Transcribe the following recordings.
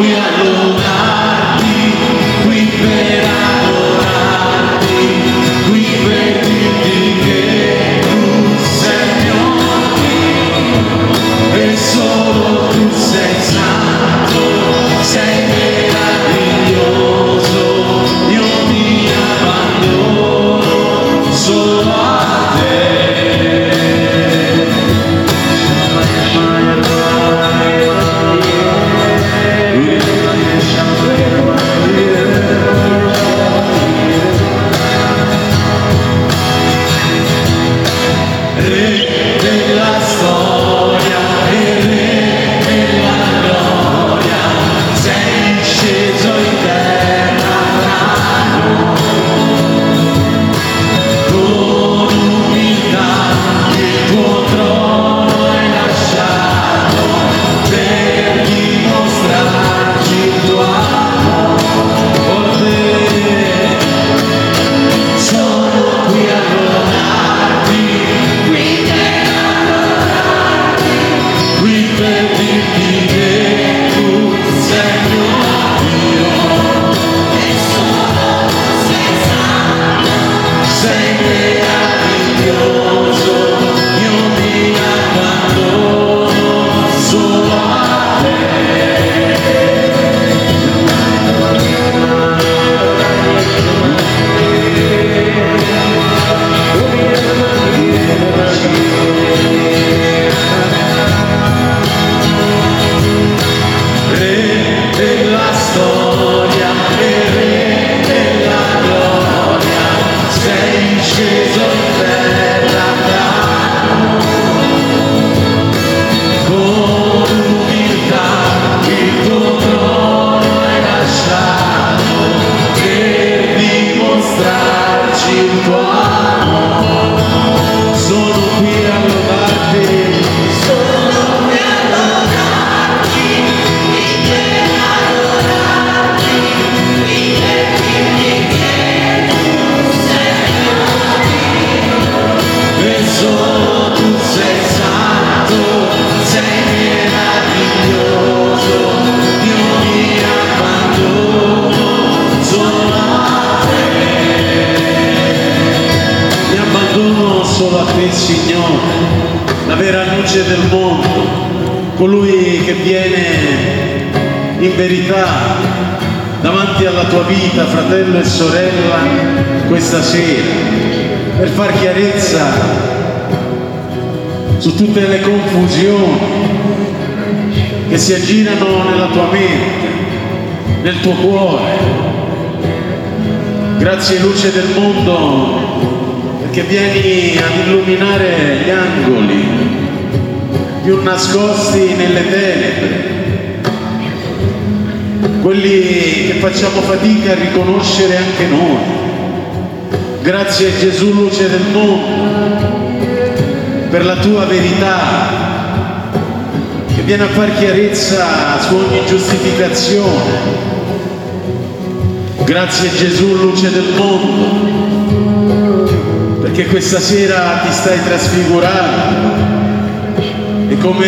qui a lodarti, qui per adorarti, qui per dirti che tu sei mio Dio e solo tu sei santo, sei meraviglioso, io mi abbandono solo a te. Re della storia e Re della gloria, sei sceso in terra tra noi, con umiltà il tuo trono hai lasciato per dimostrarci il tuo amore. Sono qui a lodarti, qui per dirti che tu sei mio Dio e solo tu sei santo, sei meraviglioso, io mi abbandono solo a te. Re della storia e Re della gloria, sei sceso in terra tra noi, con umiltà il tuo trono hai lasciato per dimostrarci il tuo amore. Sono qui a lodarti, e solo tu sei santo, sei meraviglioso, io mi abbandono solo a te. Mi abbandono solo a te, Signore, la vera luce del mondo, colui che viene in verità davanti alla tua vita, fratello e sorella, questa sera, per far chiarezza su tutte le confusioni che si aggirano nella tua mente, nel tuo cuore. Grazie luce del mondo, perché vieni ad illuminare gli angoli più nascosti nelle tenebre, quelli che facciamo fatica a riconoscere anche noi. Grazie Gesù, luce del mondo, per la tua verità che viene a far chiarezza su ogni giustificazione. Grazie Gesù, luce del mondo, perché questa sera ti stai trasfigurando e come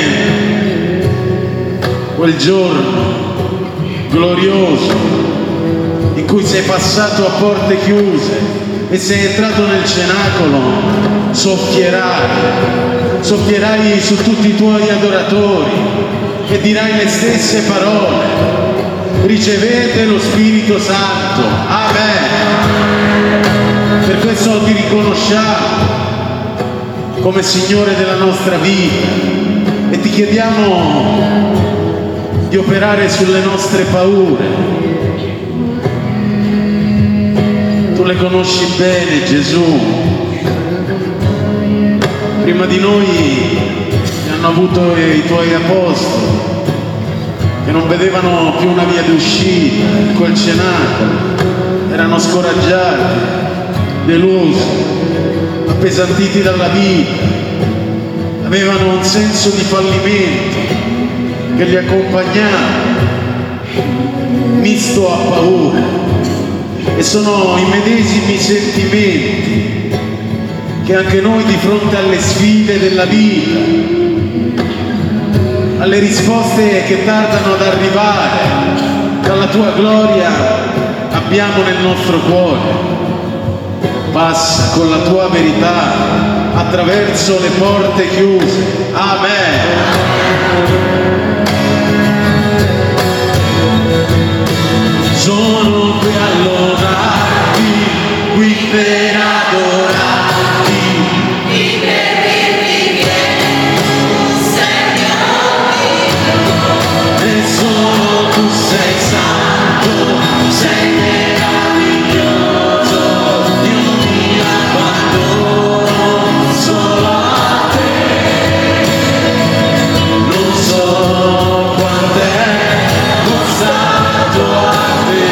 quel giorno glorioso in cui sei passato a porte chiuse e sei entrato nel cenacolo, soffierai su tutti i tuoi adoratori e dirai le stesse parole: ricevete lo Spirito Santo. Amen. Per questo ti riconosciamo come Signore della nostra vita e ti chiediamo di operare sulle nostre paure. Tu le conosci bene, Gesù. Prima di noi ne hanno avuto i tuoi apostoli che non vedevano più una via d'uscita in quel cenacolo, erano scoraggiati, delusi, appesantiti dalla vita, avevano un senso di fallimento che li accompagnava, misto a paura. E sono i medesimi sentimenti che anche noi di fronte alle sfide della vita, alle risposte che tardano ad arrivare dalla tua gloria abbiamo nel nostro cuore. Passa con la tua verità attraverso le porte chiuse. Amen. Sono qui a lodarti, qui per adorarti, qui per dirti che tu sei mio Dio, e solo tu sei santo, sei meraviglioso, io mi abbandono solo a te. Non so quant'è costato a te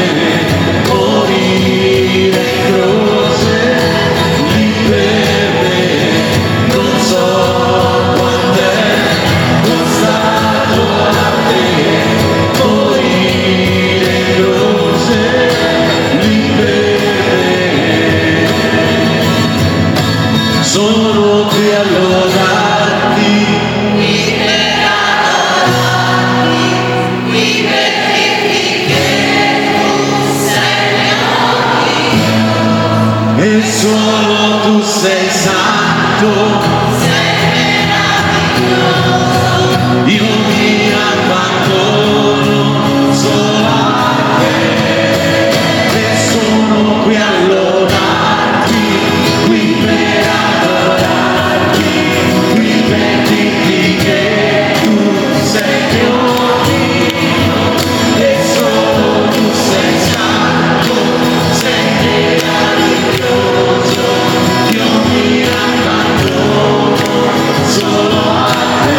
morire in croce lì per me. Non so quant'è costato a te morire in croce lì per me. Sono qui a lodarti, qui per adorarti, qui per dirti che tu sei mio Dio, e solo tu sei santo, sei meraviglioso, io mi abbandono solo a te, e sono qui a lodarti, qui per adorarti, qui per dirti che tu sei mio Dio, e solo tu sei santo, sei meraviglioso, io mi abbandono solo a te.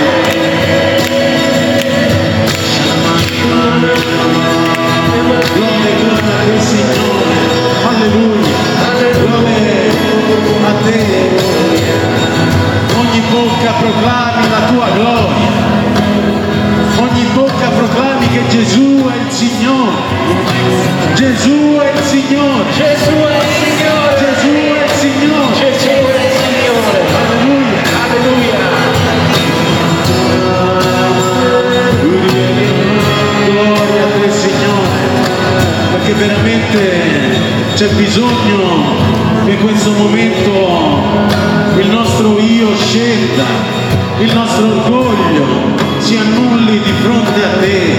Gloria a te, Signore, alleluia, gloria a te. Ogni bocca proclami la tua gloria, ogni bocca proclami che Gesù è il Signore, Gesù è il Signore, Gesù è il Signore, Gesù è il Signore, Gesù è il Signore, alleluia, alleluia. Gloria a te, Signore, perché veramente c'è bisogno che in questo momento il nostro io scenda, il nostro orgoglio si annulli di fronte a te.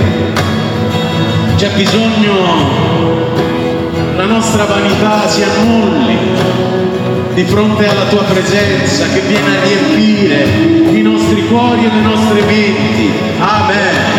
C'è bisogno la nostra vanità si annulli di fronte alla tua presenza che viene a riempire i nostri cuori e le nostre menti. Amen.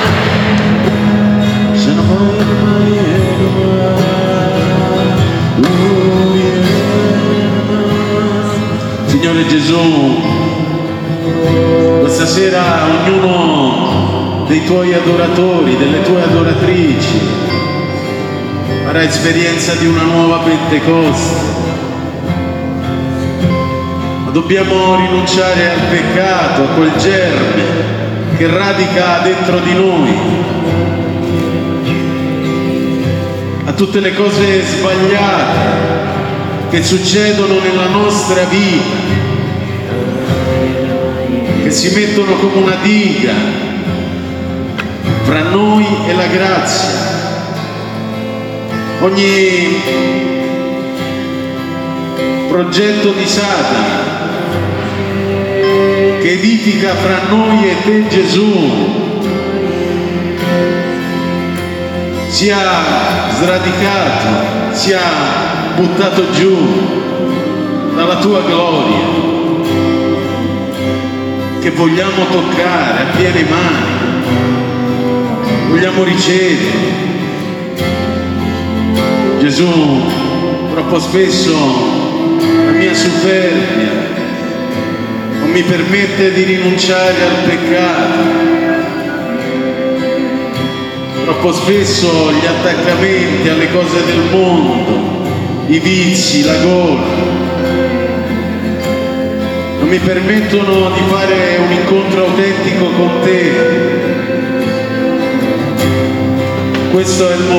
Signore Gesù, questa sera ognuno dei tuoi adoratori, delle tue adoratrici farà esperienza di una nuova Pentecoste, ma dobbiamo rinunciare al peccato, a quel germe che radica dentro di noi, a tutte le cose sbagliate che succedono nella nostra vita, che si mettono come una diga fra noi e la grazia. Ogni progetto di Satana che edifica fra noi e te, Gesù, sia sradicato, sia buttato giù dalla tua gloria, che vogliamo toccare a piene mani, vogliamo ricevere. Gesù, troppo spesso la mia superbia non mi permette di rinunciare al peccato, troppo spesso gli attaccamenti alle cose del mondo, i vizi, la gola, non mi permettono di fare un incontro autentico con te. Questo è il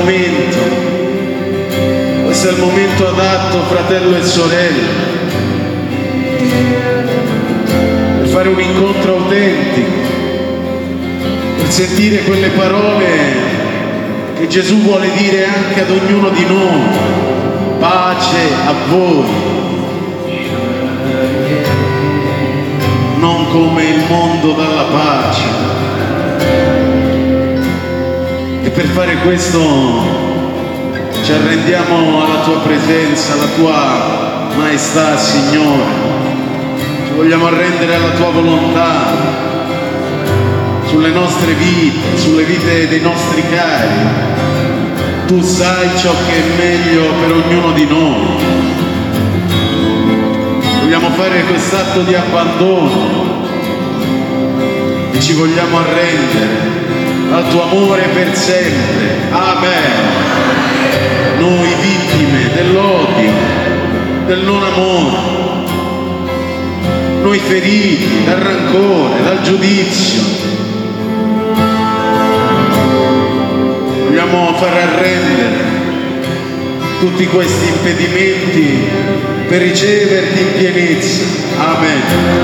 momento adatto, fratello e sorella, per fare un incontro autentico, sentire quelle parole che Gesù vuole dire anche ad ognuno di noi. Pace a voi, non come il mondo dà la pace. E per fare questo ci arrendiamo alla tua presenza, alla tua maestà, Signore. Ci vogliamo arrendere alla tua volontà sulle nostre vite, sulle vite dei nostri cari. Tu sai ciò che è meglio per ognuno di noi. Vogliamo fare quest'atto di abbandono e ci vogliamo arrendere al tuo amore per sempre. Amen. Noi vittime dell'odio, del non amore, noi feriti dal rancore, dal giudizio, vogliamo far arrendere tutti questi impedimenti per riceverti in pienezza. Amen.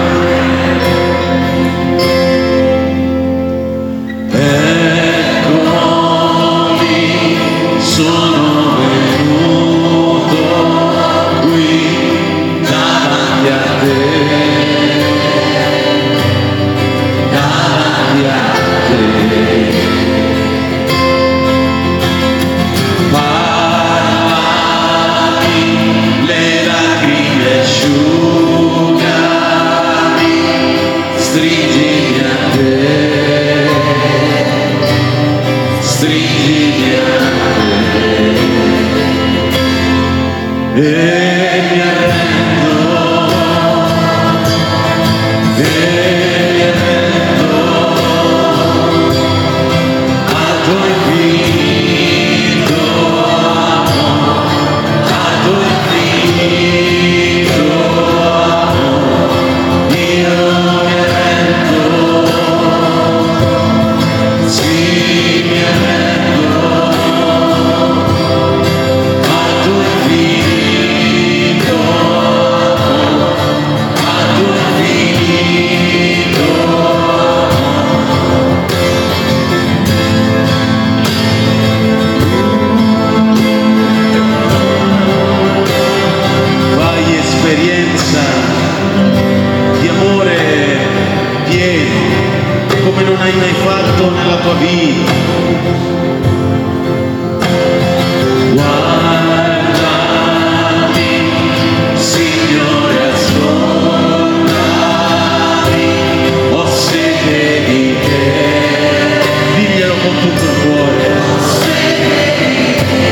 Eccomi, sono venuto qui davanti a te, davanti a te. Stringimi a te, stringimi a te, e mi arrendo, e mi arrendo al tuo infinito amore, al tuo infinito amore, io di amore pieno come non hai mai fatto nella tua vita. Guardami, Signore, ascoltami, ho sete di te. Diglielo con tutto il cuore. Ho sete di te.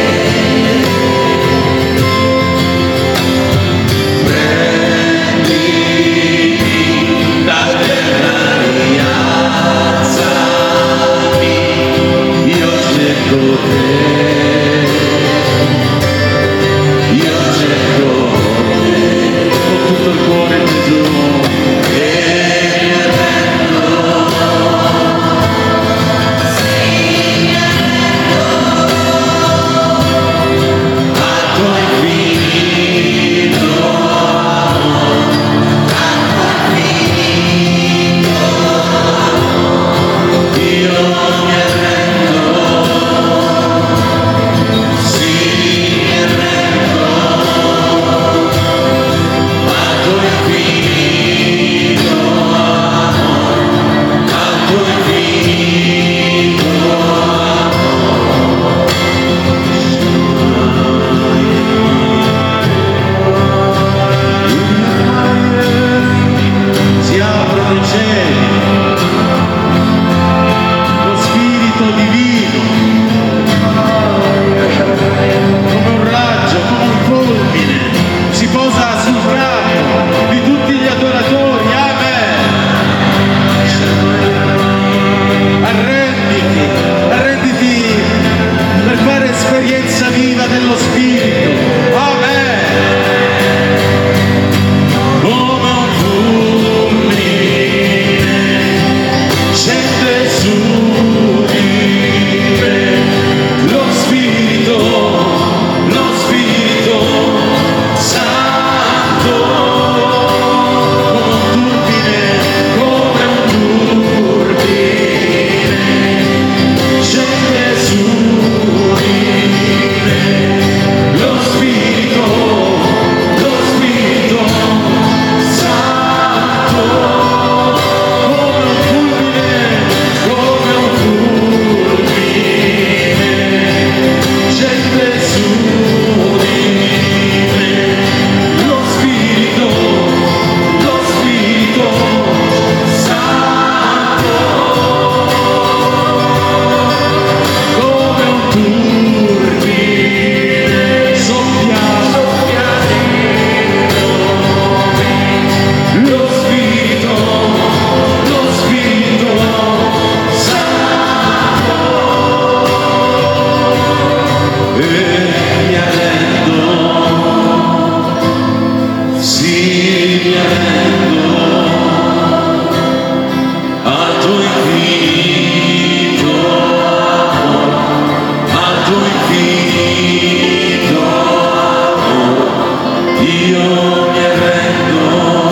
infinito amore, al tuo infinito amore, io mi arrendo,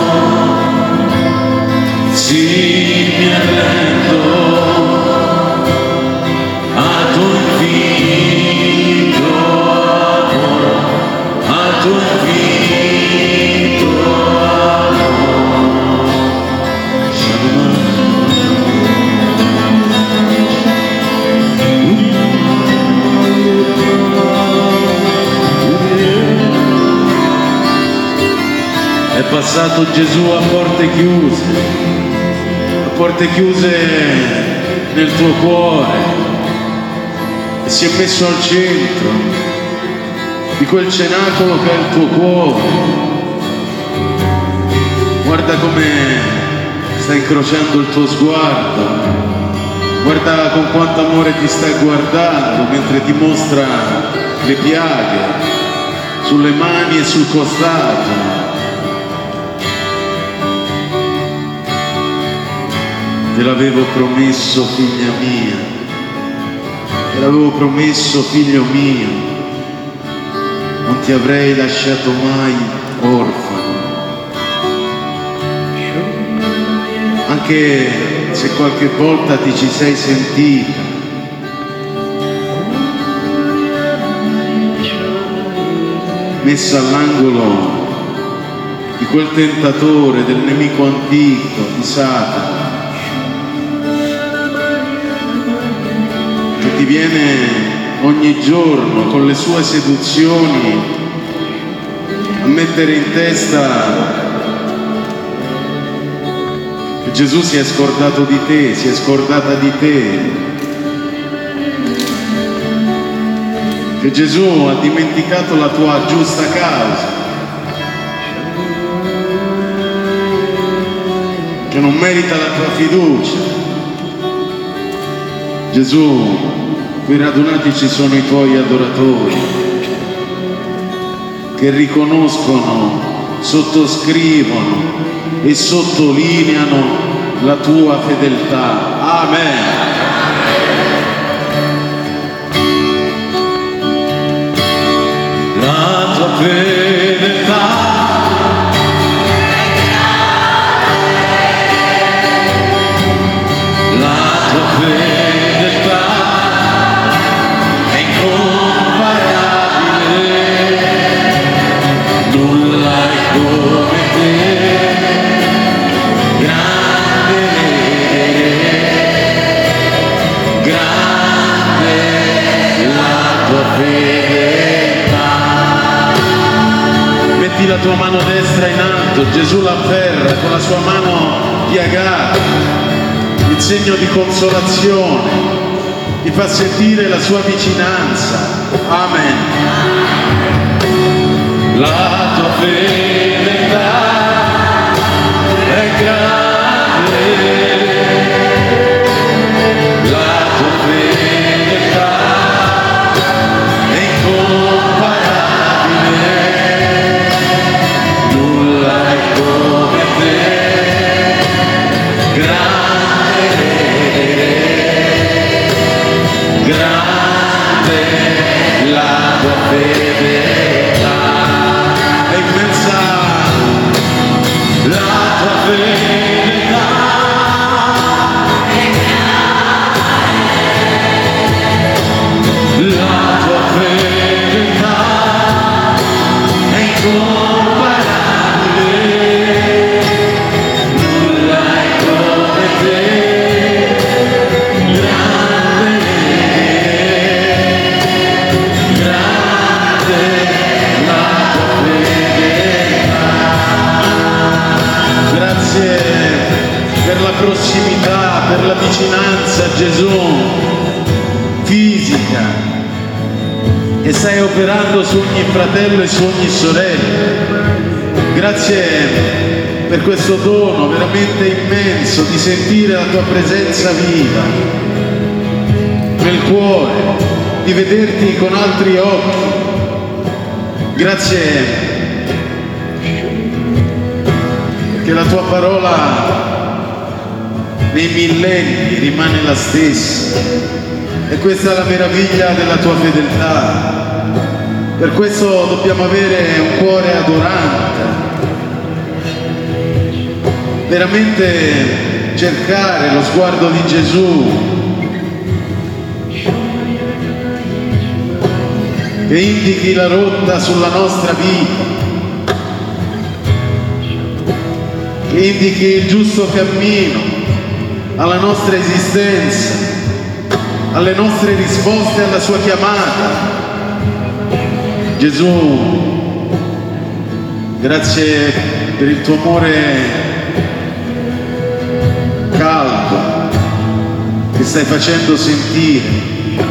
sì mi arrendo, al tuo infinito amore, al tuo infinito È passato Gesù a porte chiuse nel tuo cuore, e si è messo al centro di quel cenacolo che è il tuo cuore. Guarda come sta incrociando il tuo sguardo, guarda con quanto amore ti sta guardando mentre ti mostra le piaghe sulle mani e sul costato. Te l'avevo promesso, figlia mia, te l'avevo promesso, figlio mio, non ti avrei lasciato mai orfano. Anche se qualche volta ti ci sei sentita, messa all'angolo di quel tentatore, del nemico antico, di Satana, che ti viene ogni giorno con le sue seduzioni a mettere in testa che Gesù si è scordato di te, si è scordata di te, che Gesù ha dimenticato la tua giusta causa, che non merita la tua fiducia. Gesù, qui radunati ci sono i tuoi adoratori che riconoscono, sottoscrivono e sottolineano la tua fedeltà. Amen. La tua fedeltà la tua mano destra in alto, Gesù l'afferra con la sua mano piagata, il segno di consolazione, ti fa sentire la sua vicinanza. Amen. La tua fedeltà è grande. Prossimità, per la vicinanza a Gesù fisica che stai operando su ogni fratello e su ogni sorella. Grazie per questo dono veramente immenso di sentire la tua presenza viva nel cuore, di vederti con altri occhi. Grazie perché la tua parola nei millenni rimane la stessa. E questa è la meraviglia della tua fedeltà. Per questo dobbiamo avere un cuore adorante, veramente cercare lo sguardo di Gesù, che indichi la rotta sulla nostra vita, che indichi il giusto cammino alla nostra esistenza, alle nostre risposte alla sua chiamata. Gesù, grazie per il tuo amore caldo che stai facendo sentire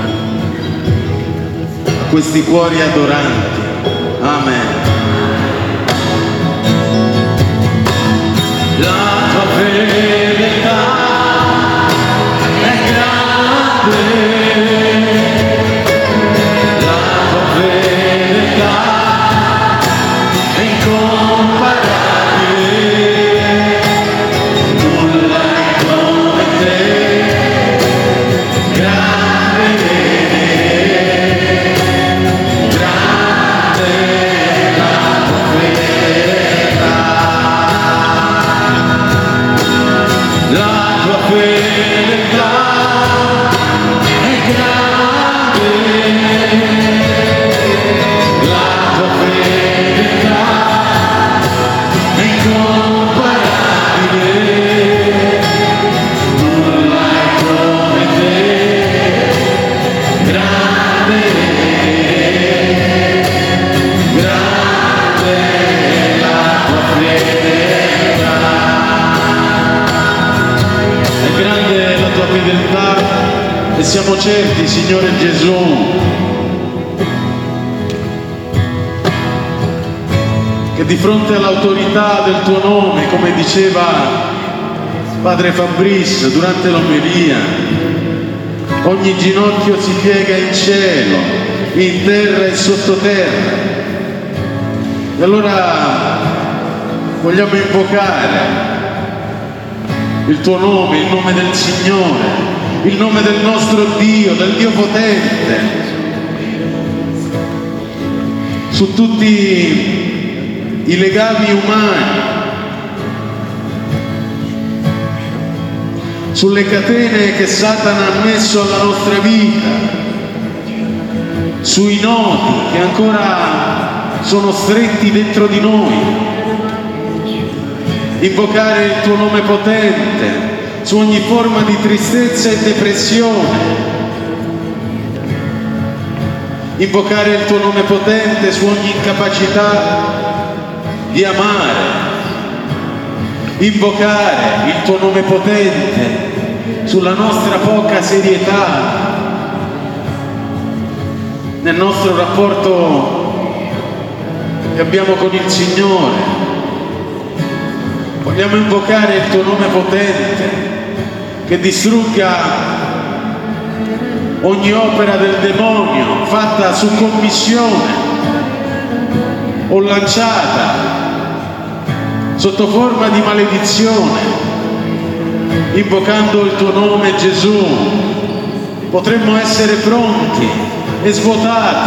a questi cuori adoranti. Amen. La tua fedeltà è grande. E siamo certi, Signore Gesù, che di fronte all'autorità del tuo nome, come diceva Padre Fabrizio durante l'omelia, ogni ginocchio si piega in cielo, in terra e sottoterra. E allora vogliamo invocare il tuo nome, il nome del Signore, il nome del nostro Dio, del Dio potente, su tutti i legami umani, sulle catene che Satana ha messo alla nostra vita, sui nodi che ancora sono stretti dentro di noi. Invocare il tuo nome potente su ogni forma di tristezza e depressione. Invocare il tuo nome potente su ogni incapacità di amare. Invocare il tuo nome potente sulla nostra poca serietà nel nostro rapporto che abbiamo con il Signore. Vogliamo invocare il tuo nome potente che distrugga ogni opera del demonio fatta su commissione o lanciata sotto forma di maledizione. Invocando il tuo nome, Gesù, potremmo essere pronti e svuotati,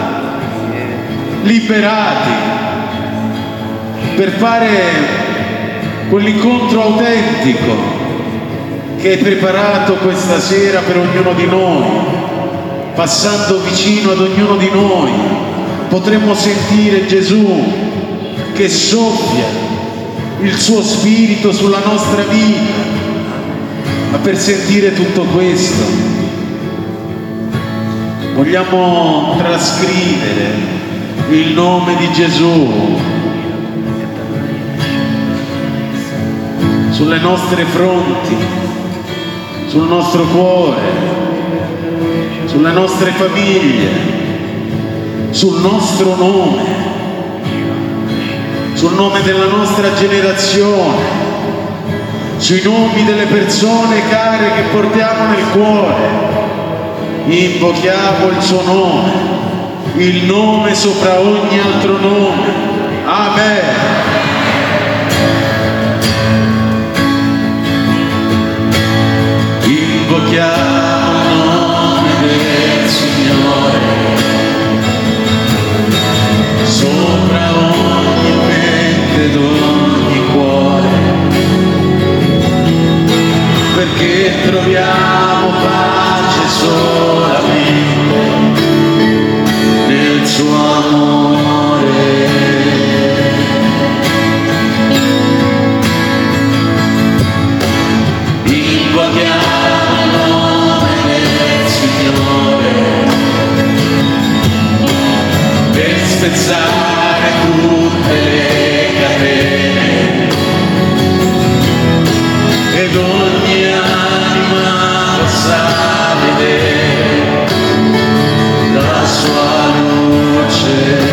liberati per fare quell'incontro autentico che hai preparato questa sera per ognuno di noi. Passando vicino ad ognuno di noi potremmo sentire Gesù che soffia il suo spirito sulla nostra vita. Ma per sentire tutto questo vogliamo trascrivere il nome di Gesù sulle nostre fronti, sul nostro cuore, sulle nostre famiglie, sul nostro nome, sul nome della nostra generazione, sui nomi delle persone care che portiamo nel cuore. Invochiamo il suo nome, il nome sopra ogni altro nome. Amen. invochiamo il nome del Signore sopra ogni mente ed ogni cuore, perché troviamo pace solamente nel suo amore. Invochiamo il nome del Signore per spezzare tutte le catene ed ogni anima possa vedere la sua luce.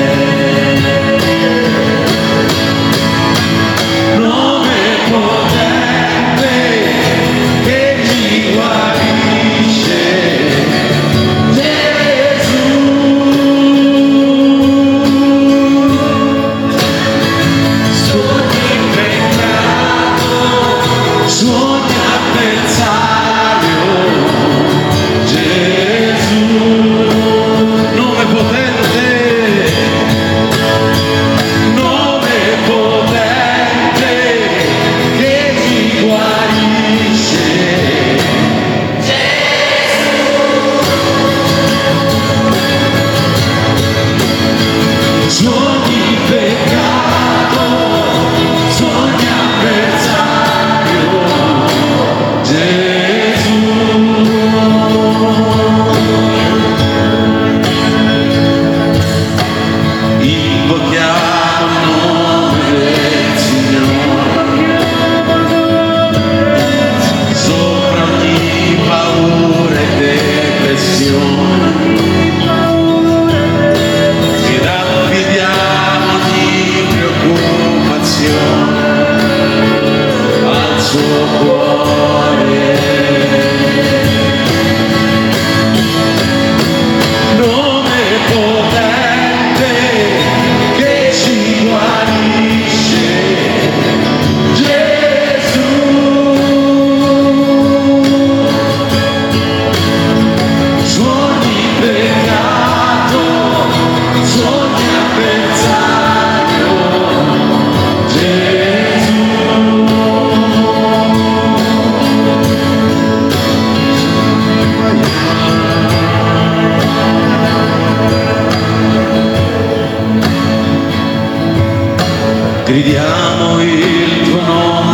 Gridiamo il tuo nome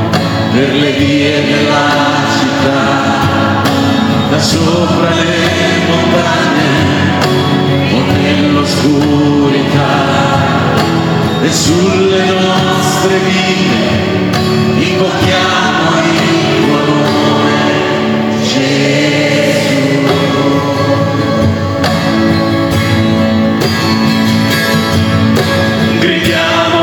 per le vie della città, da sopra le montagne o nell'oscurità, e sulle nostre vite invochiamo il tuo nome, Gesù. Gridiamo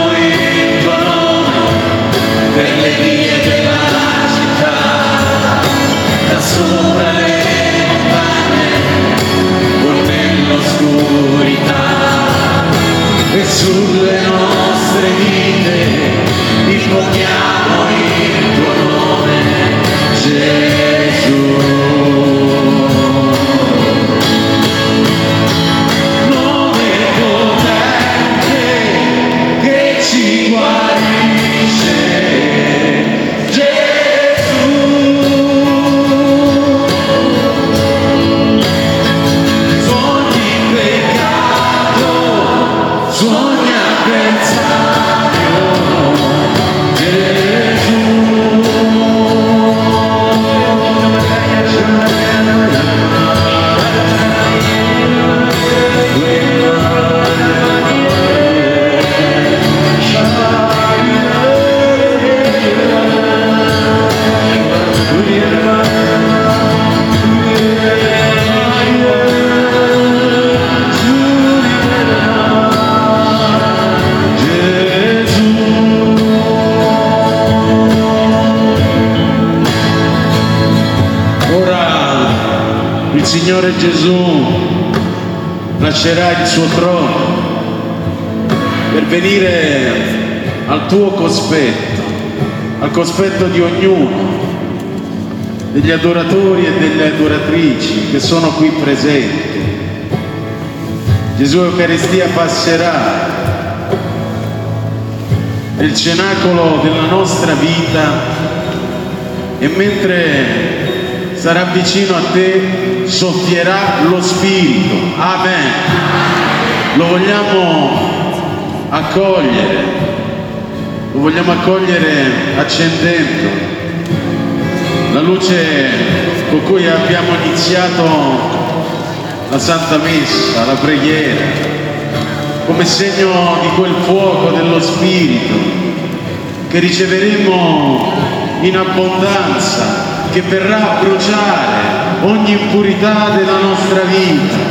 per le vie della città, da sopra le montagne o nell'oscurità, e sulle nostre vite invochiamo il tuo nome, Gesù. Nome potente che ci guarisce, il Signore Gesù lascerà il suo trono per venire al tuo cospetto, al cospetto di ognuno, degli adoratori e delle adoratrici che sono qui presenti. Gesù Eucaristia passerà nel cenacolo della nostra vita e mentre sarà vicino a te soffierà lo Spirito. Amen. Lo vogliamo accogliere, lo vogliamo accogliere accendendo la luce con cui abbiamo iniziato la Santa Messa, la preghiera, come segno di quel fuoco dello Spirito che riceveremo in abbondanza, che verrà a bruciare ogni impurità della nostra vita.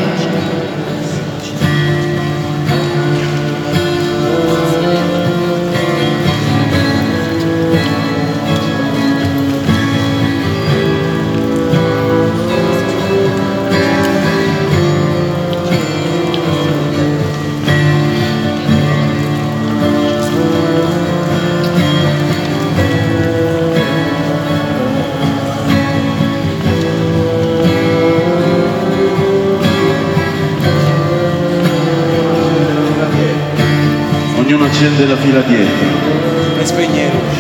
Ognuno accende la fila dietro e spegne le luci.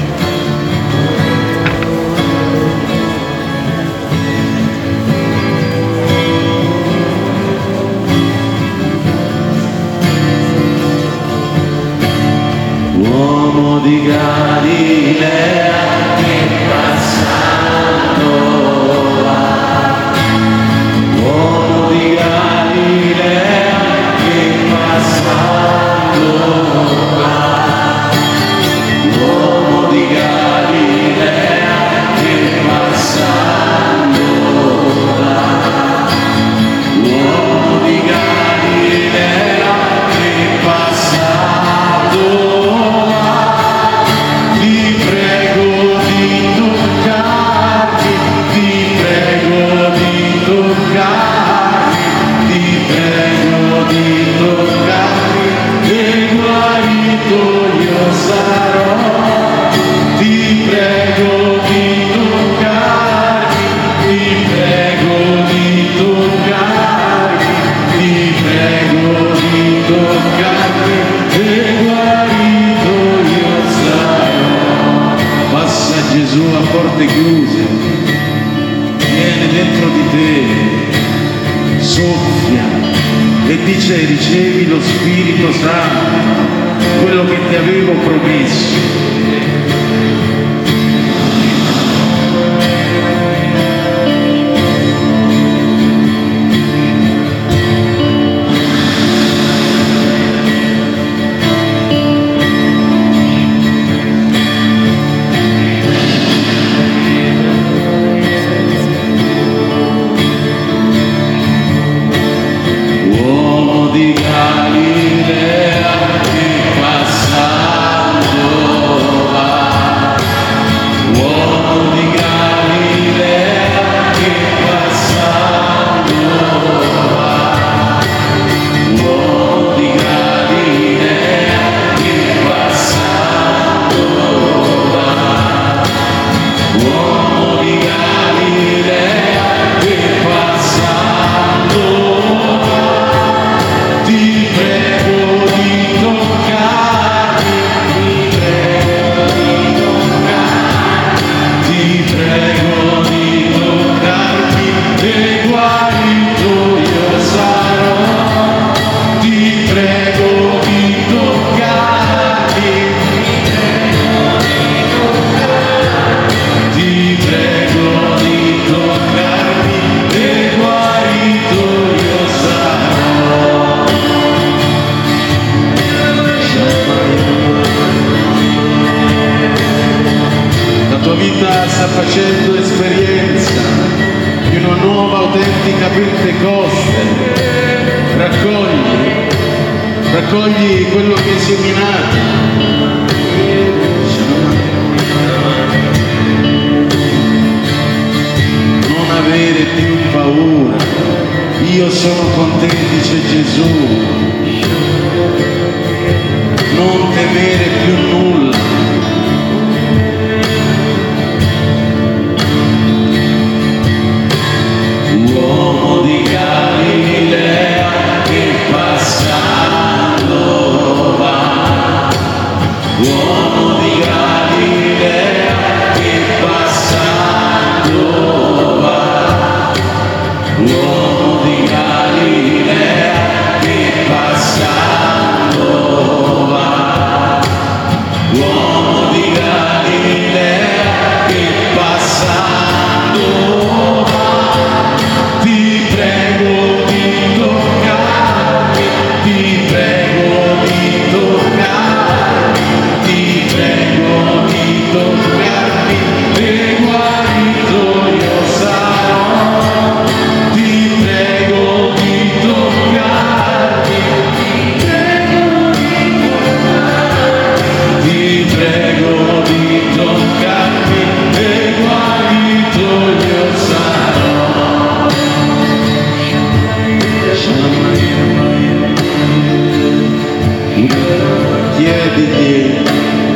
Uomo di Galilea che passando va, uomo di Galilea che passando va, uomo di Galilea che passando va, uomo di Galilea che passando va, ti prego di toccarmi, ti prego di toccarmi, ti prego di toccarmi, e guarito io sarò, ti prego di toccarmi, ti prego di toccarmi, ti prego di toccarmi, e guarito io sarò. Passa Gesù a porte chiuse, viene dentro di te, soffia e dice: ricevi lo Spirito Santo, quello che ti avevo promesso. Uomo di Galilea che passando va, uomo di Galilea che passando va, uomo di Galilea che passando va, uomo di Galilea che passando va, ti prego di toccarmi, ti prego di toccarmi, ti prego di toccarmi, e guarito io sarò, ti prego di toccarmi, ti prego di toccarmi, e guarito io sarò. La tua vita sta facendo esperienza di una nuova autentica Pentecoste. Raccogli quello che hai seminato. Non avere più paura, io sono con te, dice Gesù. Non temere più nulla.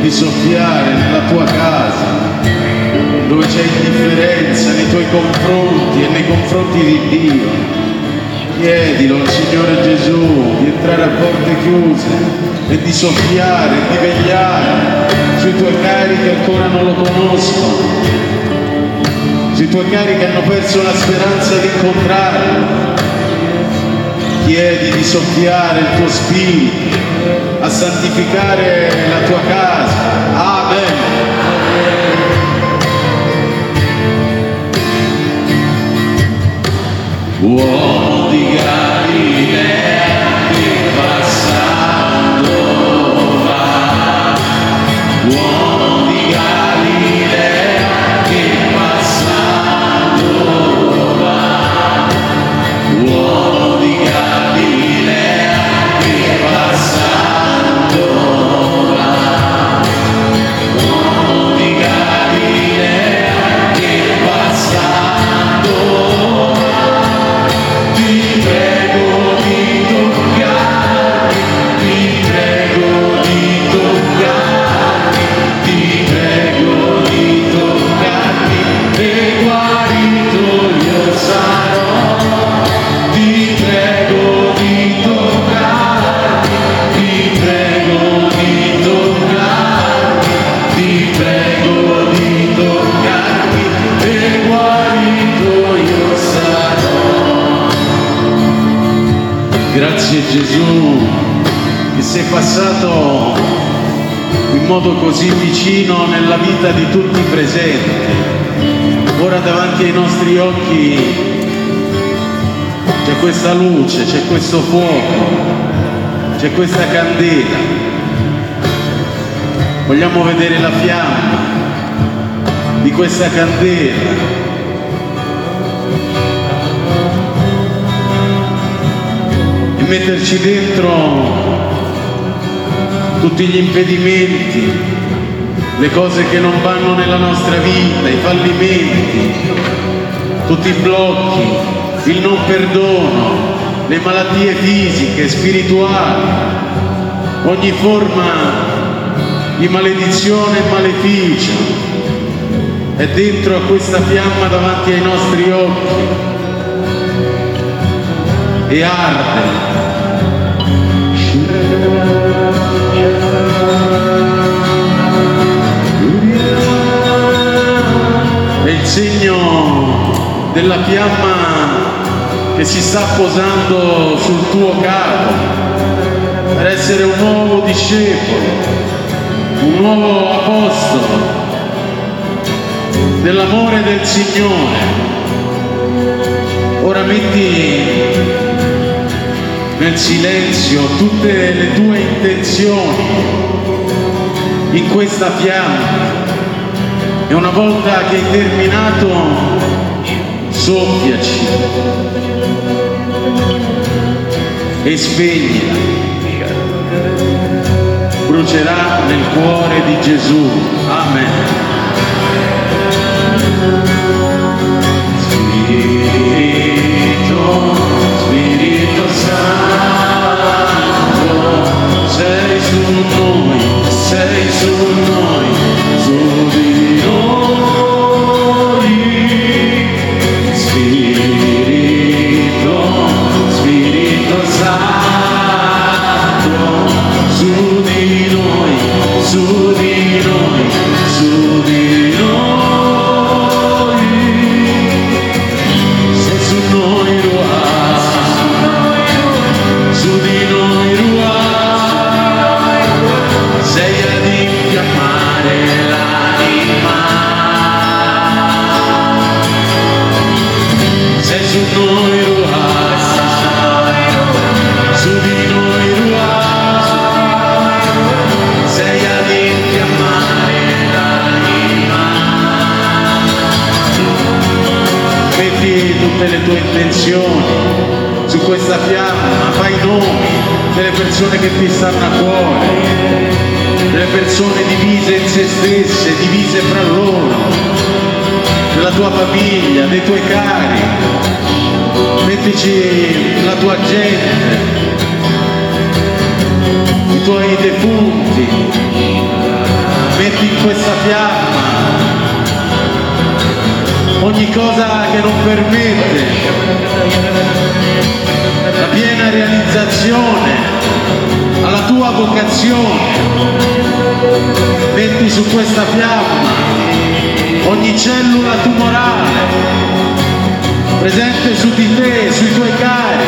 di soffiare nella tua casa, dove c'è indifferenza nei tuoi confronti e nei confronti di Dio. Chiedilo al Signore Gesù di entrare a porte chiuse e di soffiare, di vegliare sui tuoi cari che ancora non lo conoscono, sui tuoi cari che hanno perso la speranza di incontrarlo. Chiedi di soffiare il tuo spirito a santificare la tua casa. Amen. Uomo di Galilea che passando va, uomo di Galilea che passando va, uomo di Galilea che passando va, uomo di Galilea che passando va. Ti prego di toccarmi, ti prego di toccarmi, ti prego di toccarmi e guarito io sarò. Ti prego di toccarmi, ti prego di toccarmi, ti prego di toccarmi e guarito io sarò. Grazie Gesù che sei passato in modo così vicino nella vita di tutti i presenti. Ora davanti ai nostri occhi c'è questa luce, c'è questo fuoco, c'è questa candela. Vogliamo vedere la fiamma di questa candela. Metterci dentro tutti gli impedimenti, le cose che non vanno nella nostra vita, i fallimenti, tutti i blocchi, il non perdono, le malattie fisiche, spirituali, ogni forma di maledizione e maleficio è dentro a questa fiamma davanti ai nostri occhi e arde. È il segno della fiamma che si sta posando sul tuo capo per essere un nuovo discepolo, un nuovo apostolo dell'amore del Signore. Ora metti nel silenzio tutte le tue intenzioni in questa fiamma e una volta che hai terminato soffiaci e spegnila. Brucerà nel cuore di Gesù. Amen. Spirito Santo, sei su noi, sei su noi, su di noi. Spirito Santo, su di noi, su di noi, su di noi. Tutte le tue intenzioni su questa fiamma, fai i nomi delle persone che ti stanno a cuore, delle persone divise in se stesse, divise fra loro, della tua famiglia, dei tuoi cari. Mettici la tua gente, i tuoi defunti, questa fiamma ogni cosa che non permette la piena realizzazione alla tua vocazione. Metti su questa fiamma ogni cellula tumorale presente su di te, sui tuoi cari.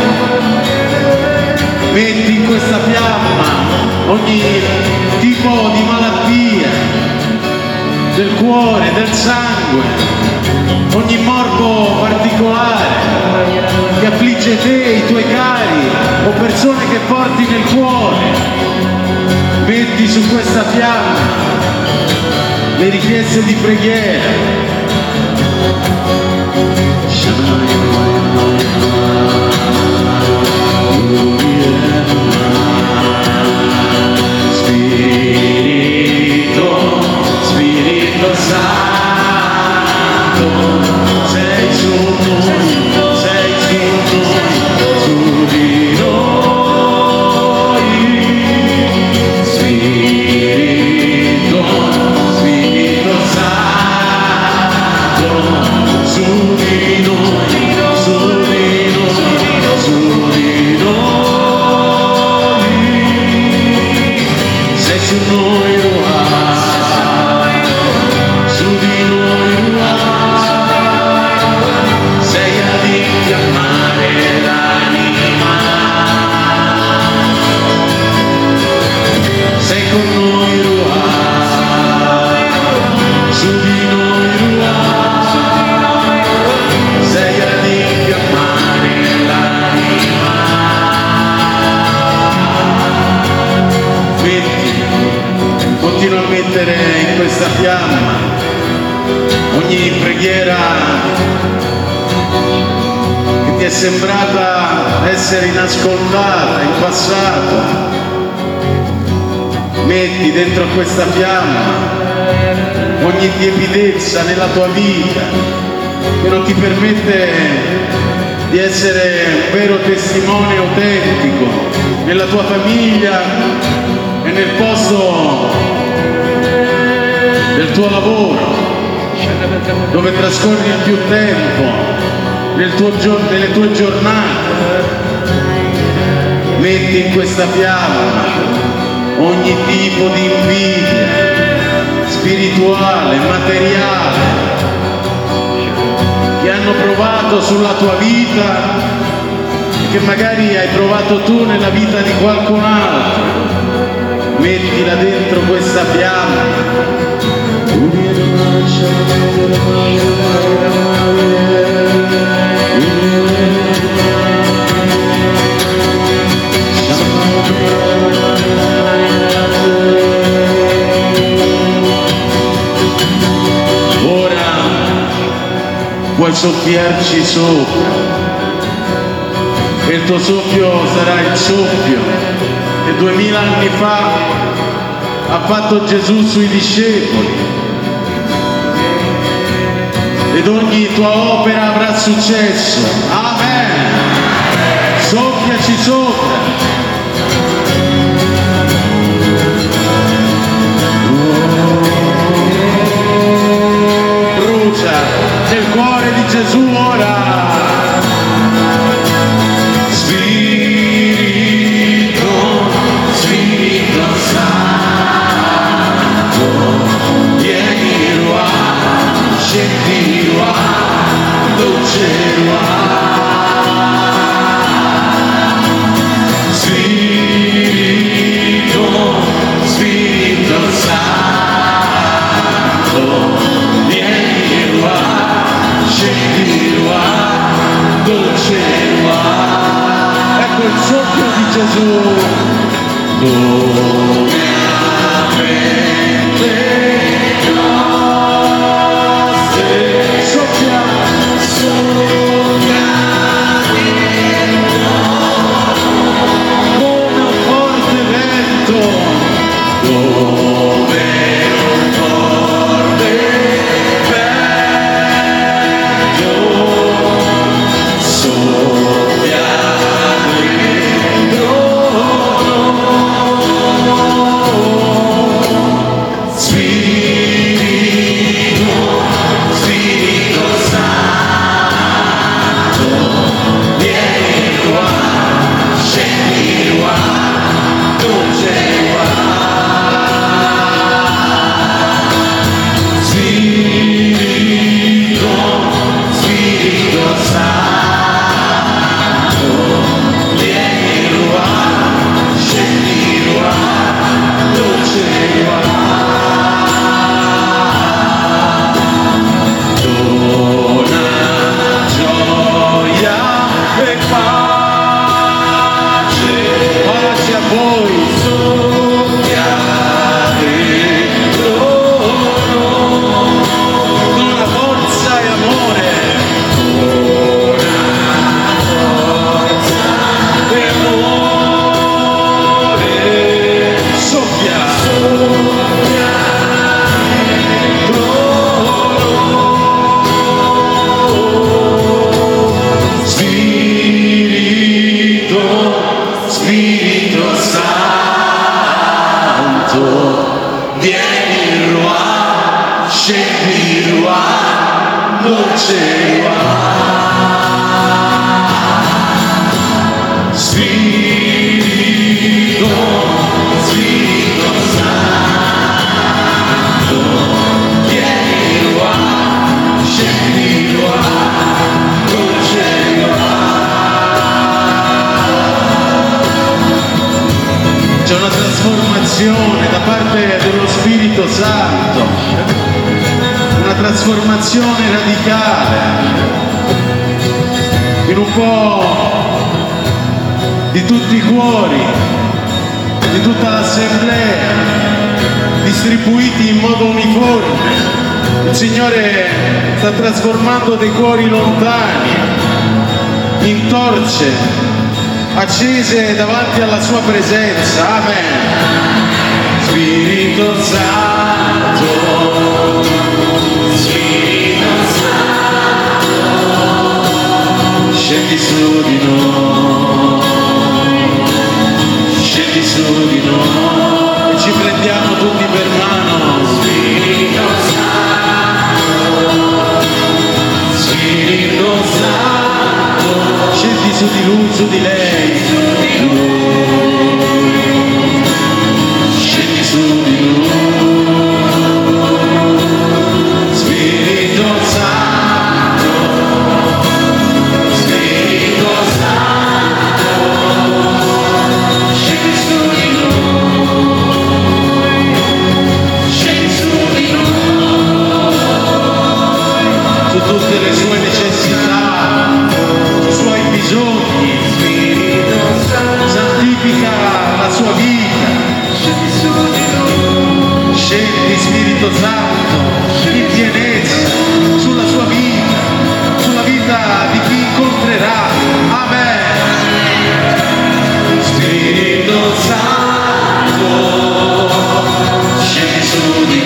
Metti in questa fiamma ogni tipo di malattia del cuore, del sangue, ogni morbo particolare che affligge te, i tuoi cari o persone che porti nel cuore. Metti su questa fiamma le richieste di preghiera. Spirito Santo, sei su noi, su di noi. Spirito Santo, su di noi, su di noi. Sei su noi. Continua a mettere in questa fiamma ogni preghiera che ti è sembrata essere inascoltata in passato. Metti dentro questa fiamma ogni tiepidezza nella tua vita che non ti permette di essere un vero testimone autentico nella tua famiglia e nel posto del tuo lavoro, dove trascorri il più tempo nelle tue giornate. Metti in questa fiamma ogni tipo di invidia spirituale, materiale che hanno provato sulla tua vita e che magari hai provato tu nella vita di qualcun altro. Mettila dentro questa fiamma. Ora puoi soffiarci sopra e il tuo soffio sarà il soffio che 2000 anni fa ha fatto Gesù sui discepoli, ed ogni tua opera avrà successo. Amen. Soffiaci sopra. Brucia nel cuore di Gesù ora. Ecco il soffio di Gesù. Come avete nostre soffia come un forte vento, come un forte vento soffia dentro noi. trasformazione da parte dello Spirito Santo, una trasformazione radicale in un po' di tutti i cuori, di tutta l'assemblea, distribuiti in modo uniforme. Il Signore sta trasformando dei cuori lontani in torce accese davanti alla sua presenza. Amen. Spirito Santo, Spirito Santo, scendi su di noi, scendi su di noi, e ci prendiamo tutti per mano. Spirito Santo, Spirito Santo, scendi su di lui, su di lei, scendi su di lui. Spirito Santo, Spirito Santo, scendi su di noi, scendi su di noi, su tutte le sue necessità, sui suoi bisogni. Santifica la sua vita. Scendi, Spirito Santo, in pienezza sulla sua vita, sulla vita di chi incontrerà. Amen. Spirito Santo, scendi su di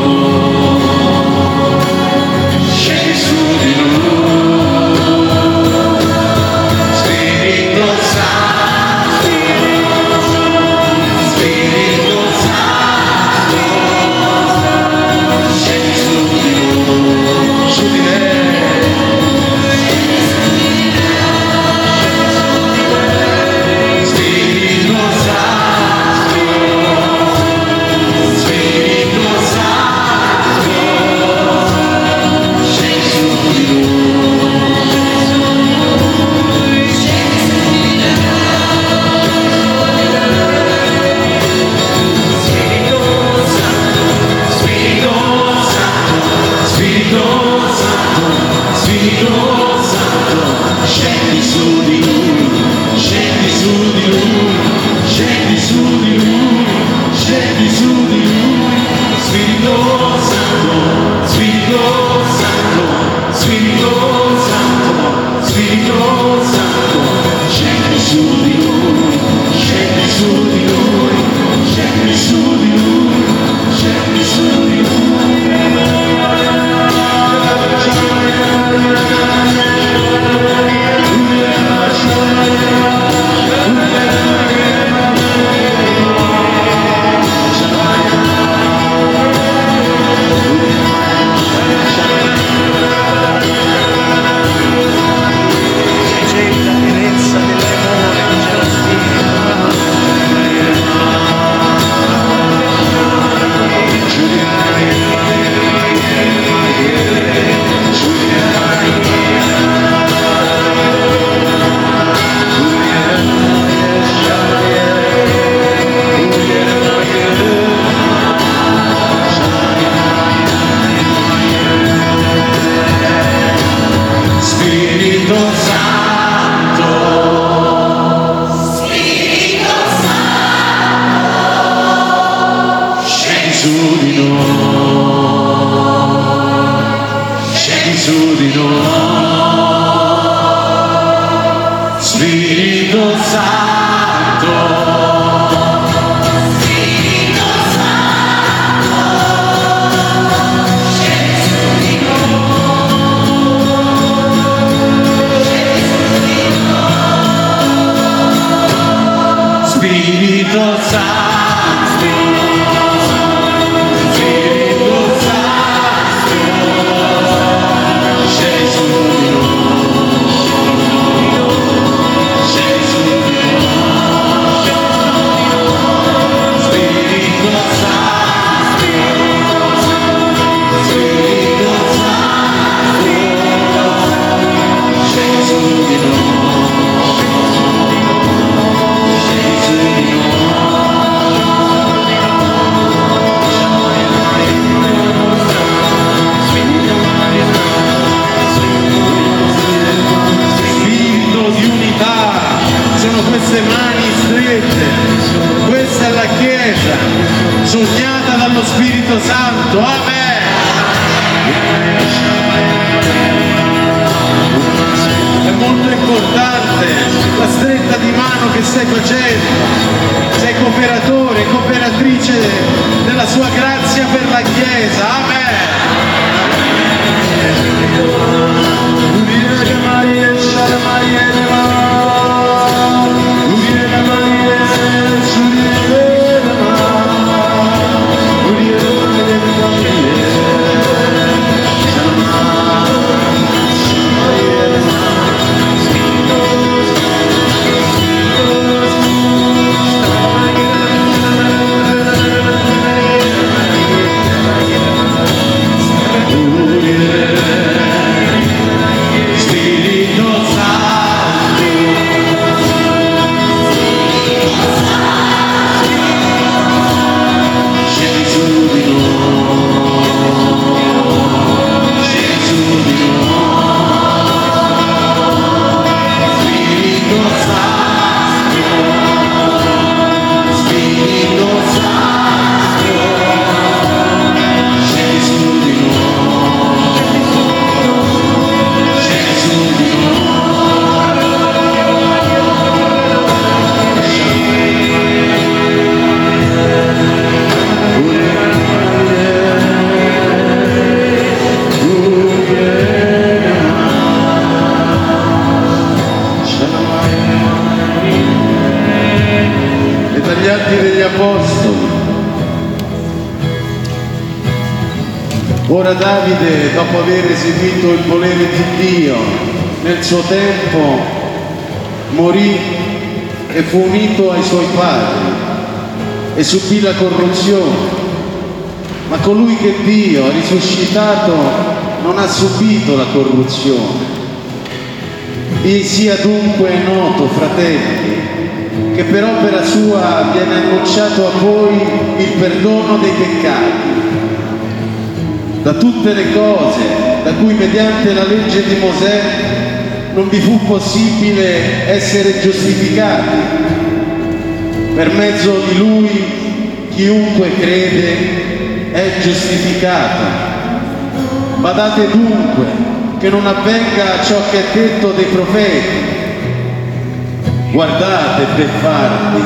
noi, scendi su di noi. Spirito Santo, Spirito Santo, scendi su di noi, su di lei. Spirito Santo, Spirito Santo, scendi su di Spirito Santo, Spirito Santo, Spirito Santo, scendi su di lui, scendi su di lui, scendi su di lui, scendi su di lui. Spirito Santo, Spirito Santo, Spirito Santo, Spirito Santo, scendi su di lui, scendi su di lui, scendi su di lui, scendi su di lui. Getta pienezza dell'amore che c'è lo Spirito. Spirito Santo, scendi su di noi, scendi su di noi. Spirito Santo, Spirito Santo, Spirito Santo, scendi su di noi, scendi su di noi. Spirito Santo, Spirito Santo, scendi su di noi. le mani strette. Questa è la Chiesa, sognata dallo Spirito Santo. Amen. È molto importante la stretta di mano che stai facendo. Sei cooperatore, cooperatrice della sua grazia per la Chiesa. Amen. Ora Davide, dopo aver eseguito il volere di Dio nel suo tempo, morì e fu unito ai suoi padri e subì la corruzione. Ma colui che Dio ha risuscitato non ha subito la corruzione. Vi sia dunque noto, fratelli, che per opera sua viene annunciato a voi il perdono dei peccati, da tutte le cose da cui mediante la legge di Mosè non vi fu possibile essere giustificati. Per mezzo di lui chiunque crede è giustificato. Badate dunque che non avvenga ciò che è detto dei profeti: guardate beffardi,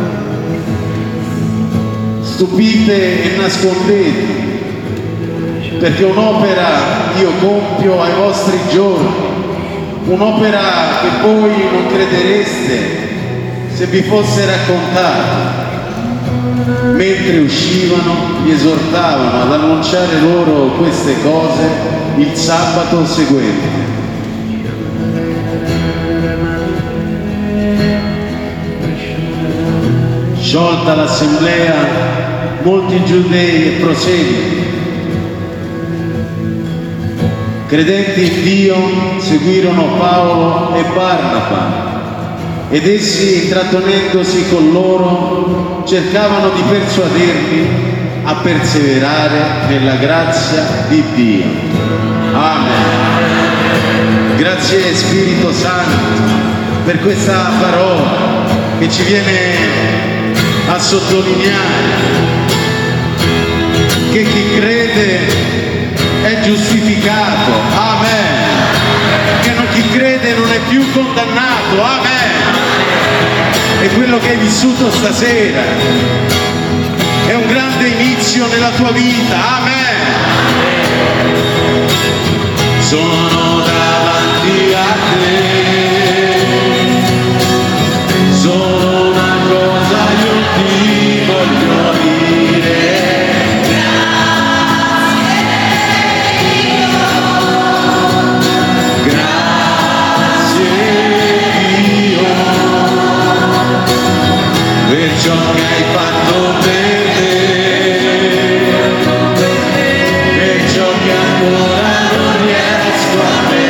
stupite e nascondete, perché un'opera io compio ai vostri giorni, un'opera che voi non credereste se vi fosse raccontata. Mentre uscivano, vi esortavano ad annunciare loro queste cose il sabato seguente. Sciolta l'assemblea, molti giudei e proselieti, credenti in Dio, seguirono Paolo e Barnaba, ed essi, intrattenendosi con loro, cercavano di persuaderli a perseverare nella grazia di Dio. Amen. Grazie Spirito Santo per questa parola che ci viene a sottolineare che chi crede è giustificato. Amen. Che chi crede non è più condannato. Amen. E quello che hai vissuto stasera è un grande inizio nella tua vita. Amen. Sono davanti a te, solo una cosa io ti voglio dire: per ciò che hai fatto per me, per ciò che ancora non riesco a vedere.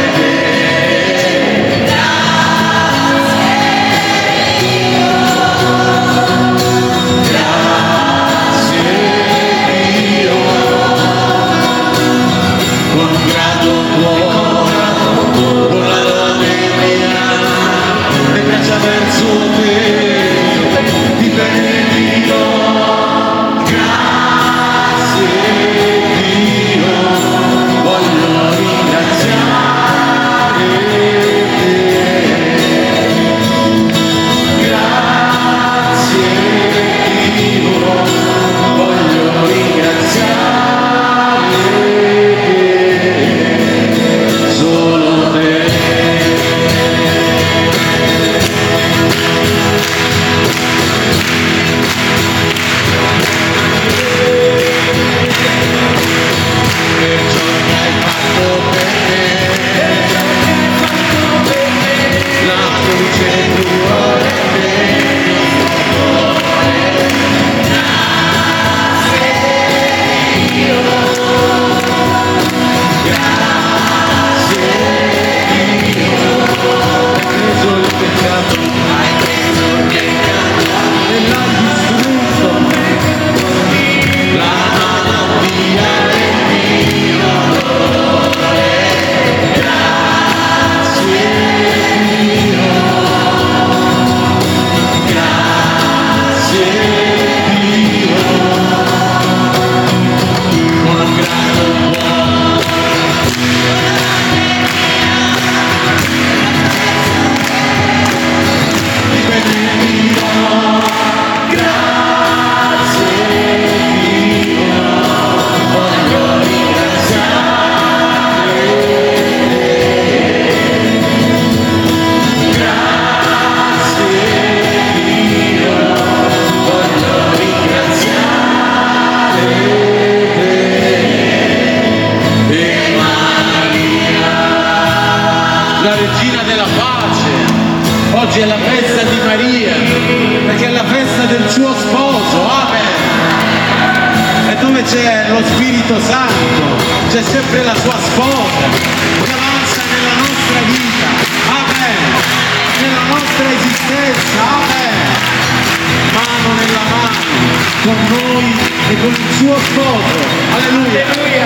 Oggi è la festa di Maria, perché è la festa del suo sposo, amen. E dove c'è lo Spirito Santo, c'è sempre la sua sposa, che avanza nella nostra vita, amen, nella nostra esistenza, amen, mano nella mano, con noi e con il suo sposo, alleluia.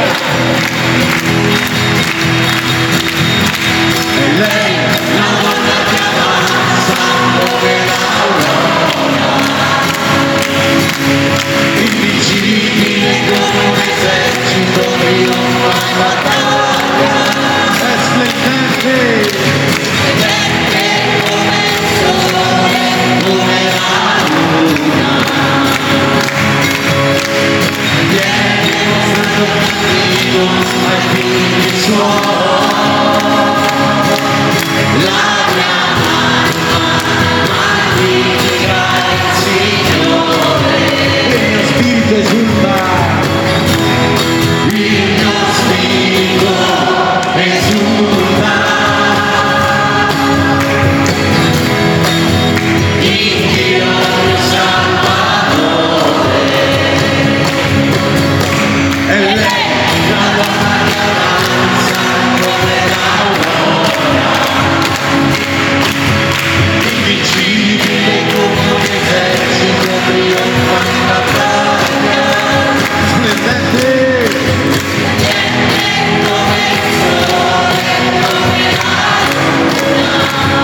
E lei, la donna che avanza come l'aurora, invincibile come un esercito trionfa in battaglia, è splendente come il sole, come la luna, viene mostrando cammino ai figli suoi. La mia magnifica il Signore, il mio spirito esulta, il mio spirito esulta, in Dio mio Salvatore. E lei la donna che avanza come l'aurora, invincibile come un esercito trionfa in battaglia, splendente come il sole, come la luna,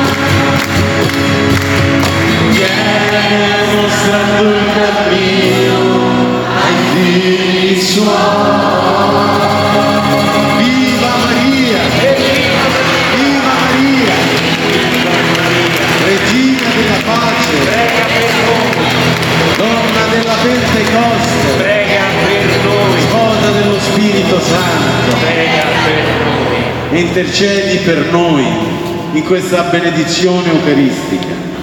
viene mostrando il cammino ai figli suoi. Viva Maria! Viva Maria! Regina della pace, Prega per noi, donna della Pentecoste, prega per noi, sposa dello Spirito Santo, prega per noi. intercedi per noi in questa benedizione eucaristica.